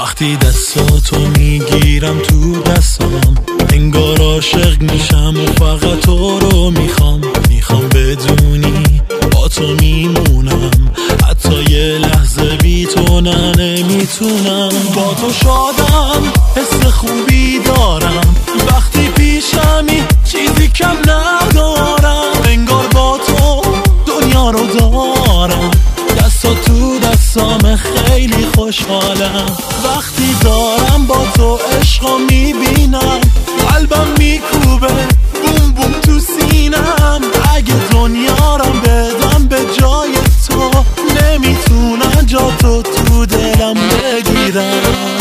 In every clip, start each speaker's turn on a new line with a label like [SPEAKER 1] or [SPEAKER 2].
[SPEAKER 1] وقتی دستاتو میگیرم تو دستام انگار عاشق میشم و فقط تو رو میخوام بدونی با تو میمونم، حتی یه لحظه بی تو نمیتونم. با تو شادم، حس خوبی دارم، وقتی پیشمی چیزی کم ندارم، انگار با تو دنیا رو دارم. دستا تو دستام خیلی خوشحالم، وقتی دارم با تو عشقو میبینم، قلبم میکوبه بوم بوم تو سینم. اگه دنیا رو بدم به جای تو، نمیتونم جا تو دلم بگیرم.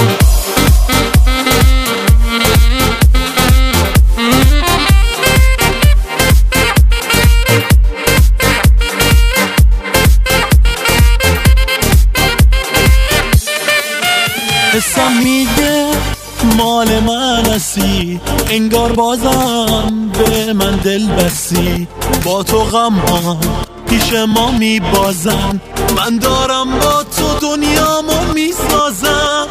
[SPEAKER 1] حسم میگه مال من هستی، انگار بازم به من دل بستی. با تو غم ها پیش ما میبازن، من دارم با تو دنیامو میسازم.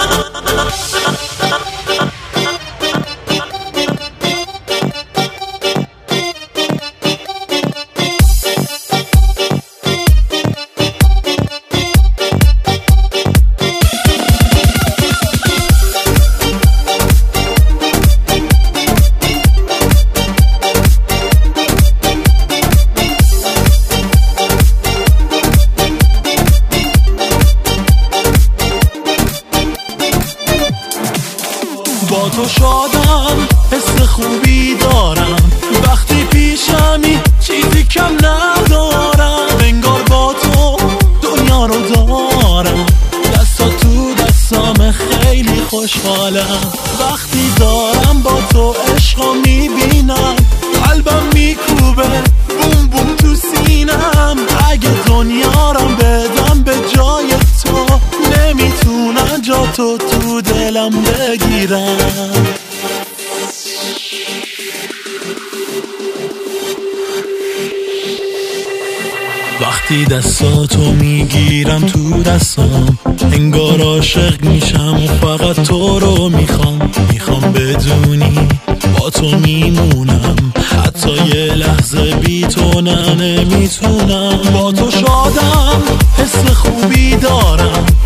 [SPEAKER 1] با تو شادم، حس خوبی دارم، وقتی پیشمی چیزی کم ندارم، انگار با تو دنیا رو دارم. دستا تو دستام خیلی خوشحالم، وقتی دارم با تو عشقو میبینم، قلبم میکوبه بوم بوم تو سینم. اگه دنیا رو بدم به جای تو، نمیتونم جا تو دلم بگیرم. وقتی دستاتو میگیرم تو دستام انگار عاشق میشم و فقط تو رو میخوام بدونی با تو میمونم، حتی یه لحظه بی تو نمیتونم. با تو شادم، حس خوبی دارم،